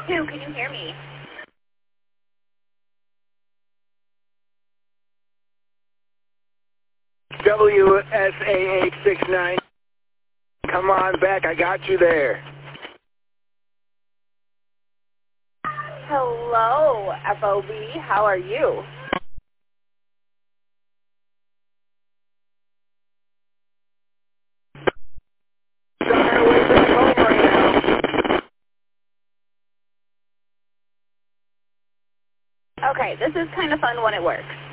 2, can you hear me? WSA869. Come on back, I got you there. Hello, FOB. How are you? Okay, this is kind of fun when it works.